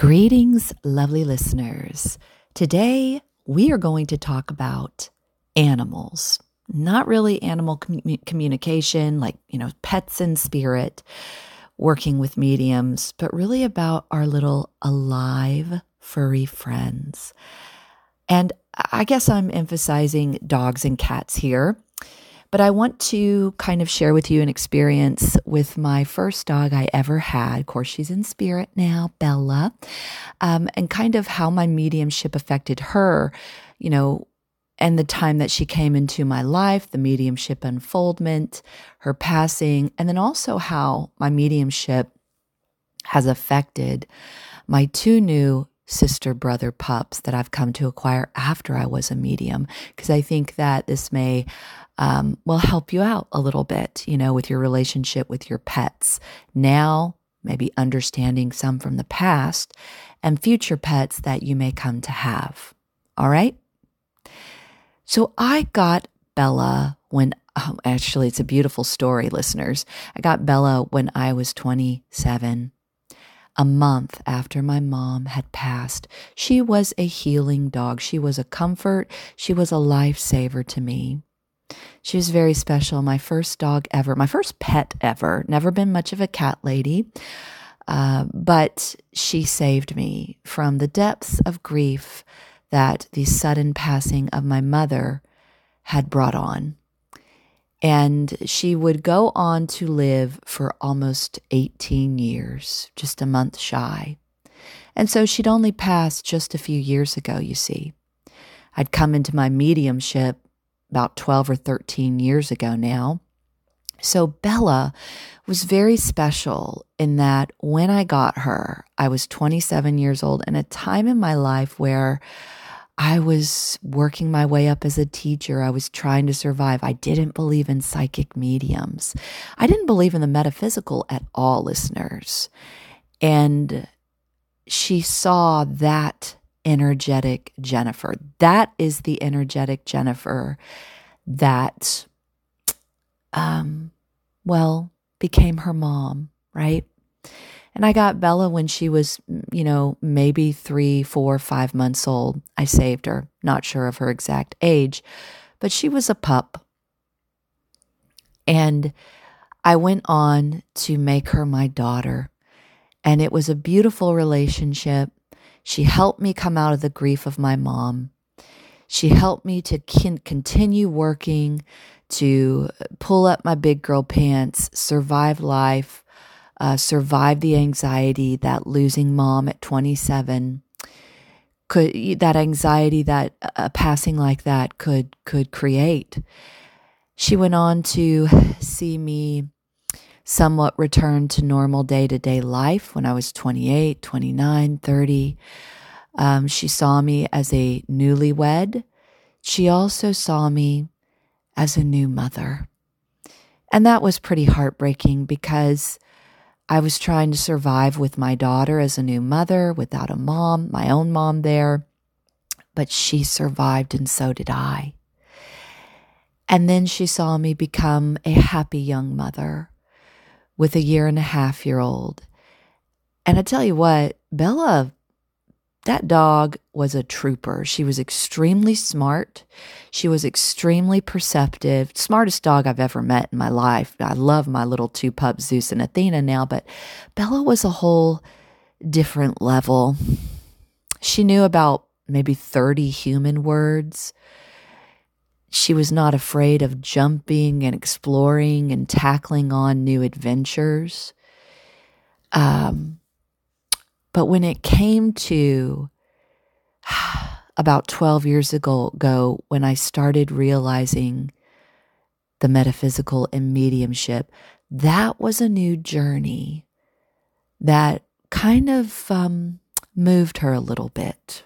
Greetings, lovely listeners. Today, we are going to talk about animals. Not really animal communication, like, pets and spirit, working with mediums, but really about our little alive, furry friends. And I guess I'm emphasizing dogs and cats here. But I want to kind of share with you an experience with my first dog I ever had. Of course, she's in spirit now, Bella, and kind of how my mediumship affected her, and the time that she came into my life, the mediumship unfoldment, her passing, and then also how my mediumship has affected my two new sister brother pups that I've come to acquire after I was a medium, because I think that this may will help you out a little bit, with your relationship with your pets. Now, maybe understanding some from the past and future pets that you may come to have. All right? So I got Bella actually, it's a beautiful story, listeners. I got Bella when I was 27. A month after my mom had passed. She was a healing dog. She was a comfort. She was a lifesaver to me. She was very special. My first dog ever, my first pet ever. Never been much of a cat lady, but she saved me from the depths of grief that the sudden passing of my mother had brought on. And she would go on to live for almost 18 years, just a month shy. And so she'd only passed just a few years ago, you see. I'd come into my mediumship about 12 or 13 years ago now. So Bella was very special in that when I got her, I was 27 years old, in a time in my life where I was working my way up as a teacher. I was trying to survive. I didn't believe in psychic mediums. I didn't believe in the metaphysical at all, listeners. And she saw that energetic Jennifer. That is the energetic Jennifer that, became her mom, right? And I got Bella when she was, maybe 3, 4, 5 months old. I saved her, not sure of her exact age, but she was a pup. And I went on to make her my daughter. And it was a beautiful relationship. She helped me come out of the grief of my mom. She helped me to continue working, to pull up my big girl pants, survive life, survive the anxiety that losing mom at 27 that anxiety that a passing like that could create. She went on to see me somewhat return to normal day-to-day life when I was 28, 29, 30. She saw me as a newlywed. She also saw me as a new mother. And that was pretty heartbreaking because I was trying to survive with my daughter as a new mother without a mom, my own mom there. But she survived and so did I. And then she saw me become a happy young mother with a 1.5-year-old. And I tell you what, Bella, that dog was a trooper. She was extremely smart. She was extremely perceptive. Smartest dog I've ever met in my life. I love my little 2 pups, Zeus and Athena now, but Bella was a whole different level. She knew about maybe 30 human words. She was not afraid of jumping and exploring and tackling on new adventures. But when it came to about 12 years ago, when I started realizing the metaphysical and mediumship, that was a new journey that kind of moved her a little bit.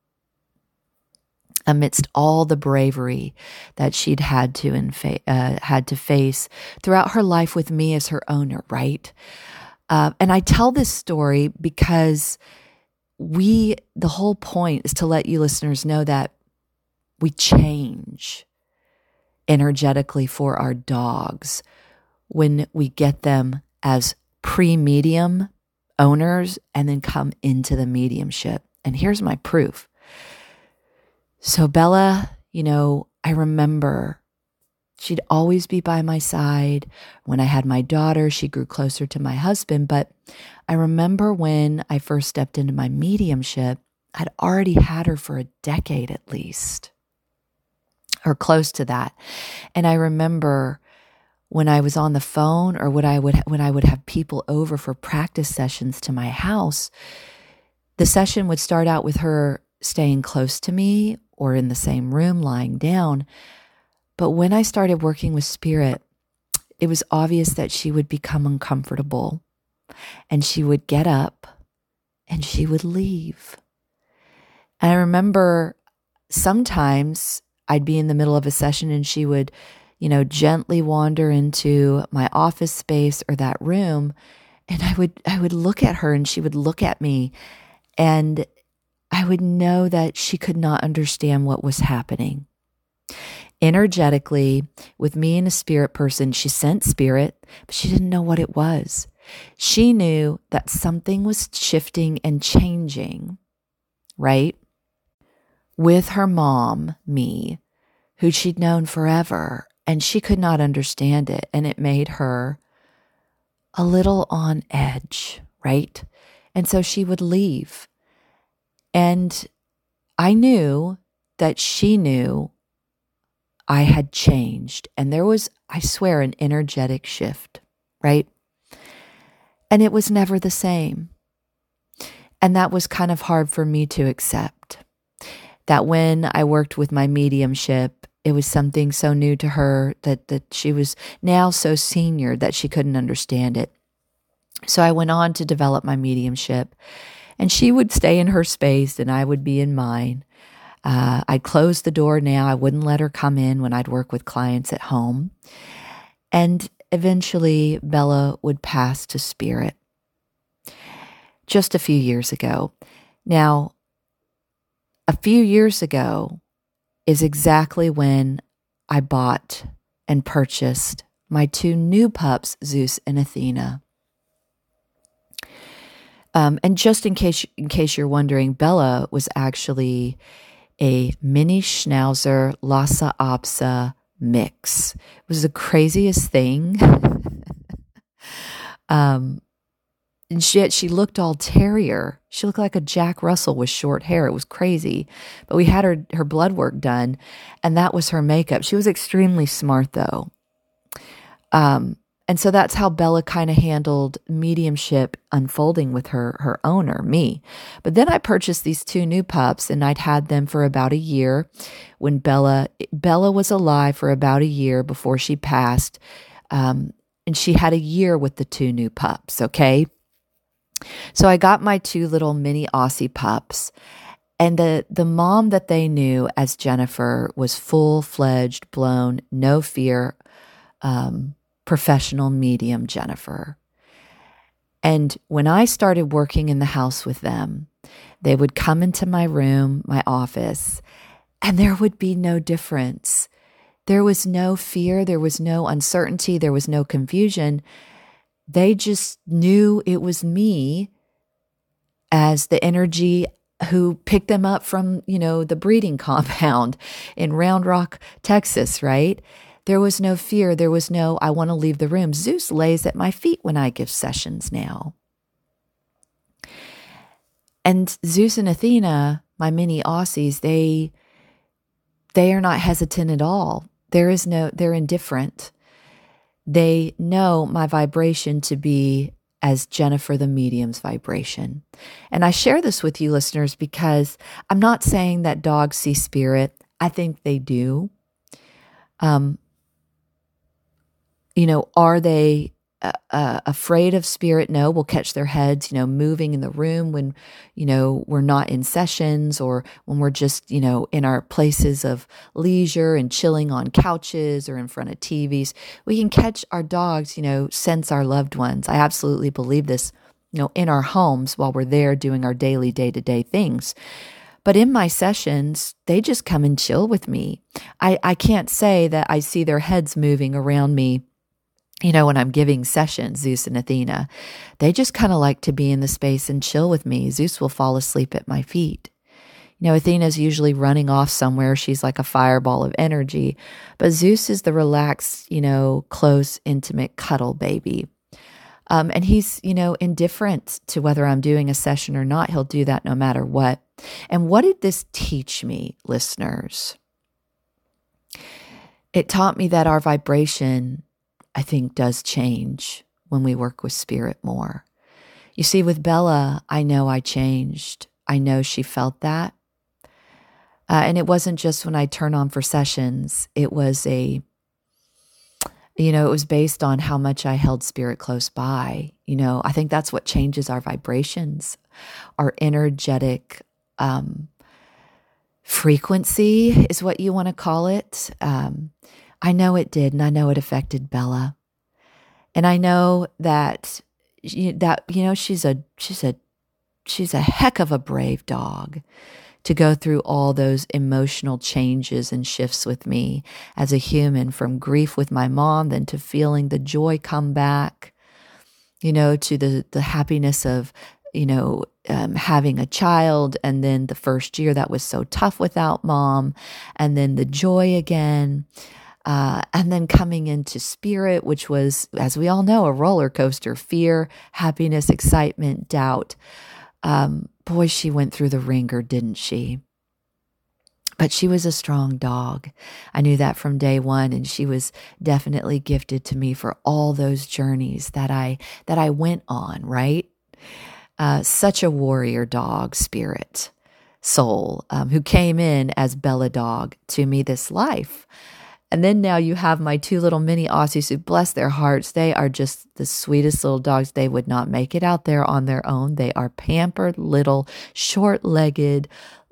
Amidst all the bravery that she'd had to face throughout her life with me as her owner, right? And I tell this story because the whole point is to let you listeners know that we change energetically for our dogs when we get them as pre-medium owners and then come into the mediumship. And here's my proof. So Bella, I remember she'd always be by my side. When I had my daughter, she grew closer to my husband. But I remember when I first stepped into my mediumship, I'd already had her for a decade at least, or close to that. And I remember when I was on the phone or when I would have people over for practice sessions to my house, the session would start out with her staying close to me or in the same room lying down. But when I started working with spirit, it was obvious that she would become uncomfortable and she would get up and she would leave. And I remember sometimes I'd be in the middle of a session and she would, gently wander into my office space or that room. And I would look at her and she would look at me, and I would know that she could not understand what was happening. Energetically, with me and a spirit person, she sent spirit, but she didn't know what it was. She knew that something was shifting and changing, right? With her mom, me, who she'd known forever, and she could not understand it, and it made her a little on edge, right? And so she would leave. And I knew that she knew I had changed. And there was, I swear, an energetic shift, right? And it was never the same. And that was kind of hard for me to accept. That when I worked with my mediumship, it was something so new to her that she was now so senior that she couldn't understand it. So I went on to develop my mediumship, and she would stay in her space and I would be in mine. I'd close the door now. I wouldn't let her come in when I'd work with clients at home. And eventually Bella would pass to spirit just a few years ago. Now, a few years ago is exactly when I bought and purchased my two new pups, Zeus and Athena. And just in case you're wondering, Bella was actually a mini Schnauzer Lhasa Apso mix. It was the craziest thing. And yet she looked all terrier. She looked like a Jack Russell with short hair. It was crazy. But we had her blood work done, and that was her makeup. She was extremely smart, though. And so that's how Bella kind of handled mediumship unfolding with her owner, me. But then I purchased these two new pups, and I'd had them for about a year. When Bella was alive for about a year before she passed, and she had a year with the two new pups, okay? So I got my two little mini Aussie pups, and the mom that they knew as Jennifer was full-fledged, blown, no fear, professional medium Jennifer. And when I started working in the house with them, they would come into my room, my office, and there would be no difference. There was no fear, there was no uncertainty, there was no confusion. They just knew it was me as the energy who picked them up from, the breeding compound in Round Rock, Texas, right? There was no fear. There was no, I want to leave the room. Zeus lays at my feet when I give sessions now. And Zeus and Athena, my mini Aussies, they are not hesitant at all. They're indifferent. They know my vibration to be as Jennifer the medium's vibration. And I share this with you listeners because I'm not saying that dogs see spirit. I think they do. Are they afraid of spirit? No, we'll catch their heads, moving in the room when, we're not in sessions, or when we're just, in our places of leisure and chilling on couches or in front of TVs. We can catch our dogs, sense our loved ones. I absolutely believe this, in our homes while we're there doing our daily day-to-day things. But in my sessions, they just come and chill with me. I can't say that I see their heads moving around me When I'm giving sessions, Zeus and Athena, they just kind of like to be in the space and chill with me. Zeus will fall asleep at my feet. Athena's usually running off somewhere. She's like a fireball of energy. But Zeus is the relaxed, close, intimate cuddle baby. And he's, indifferent to whether I'm doing a session or not. He'll do that no matter what. And what did this teach me, listeners? It taught me that our vibration, I think, does change when we work with spirit more. You see, with Bella, I know I changed. I know she felt that. And it wasn't just when I turn on for sessions. It was it was based on how much I held spirit close by. I think that's what changes our vibrations, our energetic frequency is what you want to call it. I know it did, and I know it affected Bella. And I know that she's a heck of a brave dog to go through all those emotional changes and shifts with me as a human, from grief with my mom, then to feeling the joy come back, to the happiness of, having a child, and then the first year that was so tough without mom, and then the joy again, and then coming into spirit, which was, as we all know, a roller coaster: fear, happiness, excitement, doubt. Boy, she went through the ringer, didn't she? But she was a strong dog. I knew that from day one, and she was definitely gifted to me for all those journeys that I went on, right? Such a warrior dog spirit, soul, who came in as Bella dog to me this life. And then now you have my two little mini Aussies who, bless their hearts, they are just the sweetest little dogs. They would not make it out there on their own. They are pampered little short-legged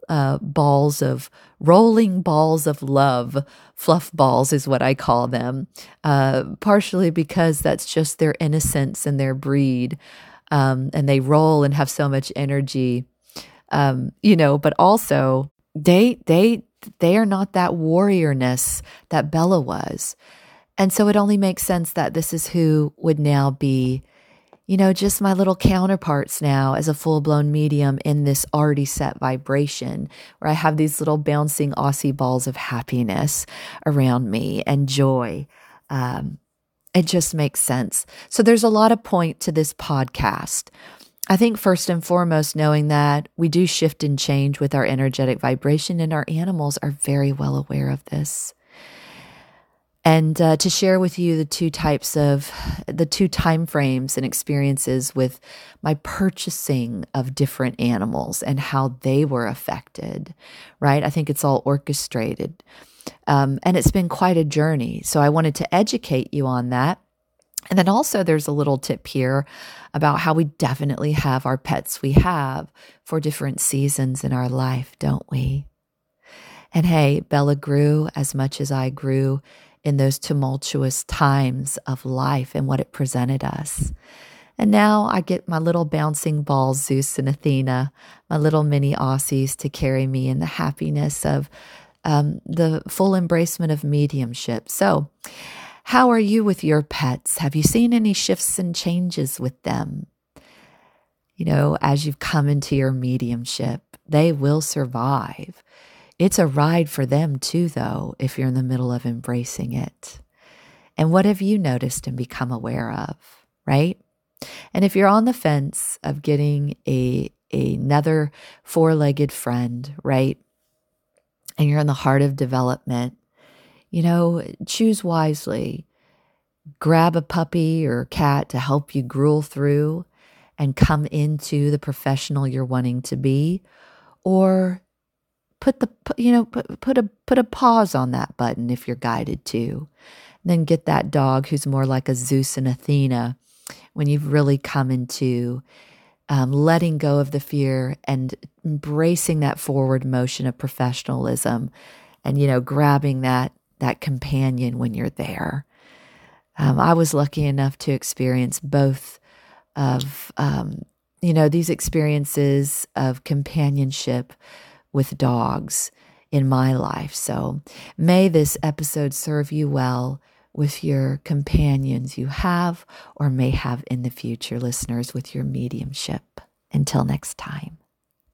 rolling balls of love. Fluff balls is what I call them, partially because that's just their innocence and their breed. And they roll and have so much energy, but also they are not that warriorness that Bella was. And so it only makes sense that this is who would now be, just my little counterparts now as a full-blown medium in this already set vibration, where I have these little bouncing Aussie balls of happiness around me and joy. It just makes sense. So there's a lot of point to this podcast. I think first and foremost, knowing that we do shift and change with our energetic vibration, and our animals are very well aware of this. And to share with you the two time frames and experiences with my purchasing of different animals and how they were affected, right? I think it's all orchestrated. And it's been quite a journey. So I wanted to educate you on that. And then also there's a little tip here about how we definitely have our pets we have for different seasons in our life, don't we? And hey, Bella grew as much as I grew in those tumultuous times of life and what it presented us. And now I get my little bouncing balls, Zeus and Athena, my little mini Aussies, to carry me in the happiness of the full embracement of mediumship. So, how are you with your pets? Have you seen any shifts and changes with them? As you've come into your mediumship, they will survive. It's a ride for them too, though, if you're in the middle of embracing it. And what have you noticed and become aware of, right? And if you're on the fence of getting another four-legged friend, right? And you're in the heart of development, choose wisely. Grab a puppy or cat to help you gruel through and come into the professional you're wanting to be, or put a pause on that button if you're guided to. And then get that dog who's more like a Zeus and Athena when you've really come into letting go of the fear and embracing that forward motion of professionalism, and grabbing that companion when you're there. I was lucky enough to experience both of these experiences of companionship with dogs in my life. So may this episode serve you well with your companions you have or may have in the future, listeners, with your mediumship. Until next time.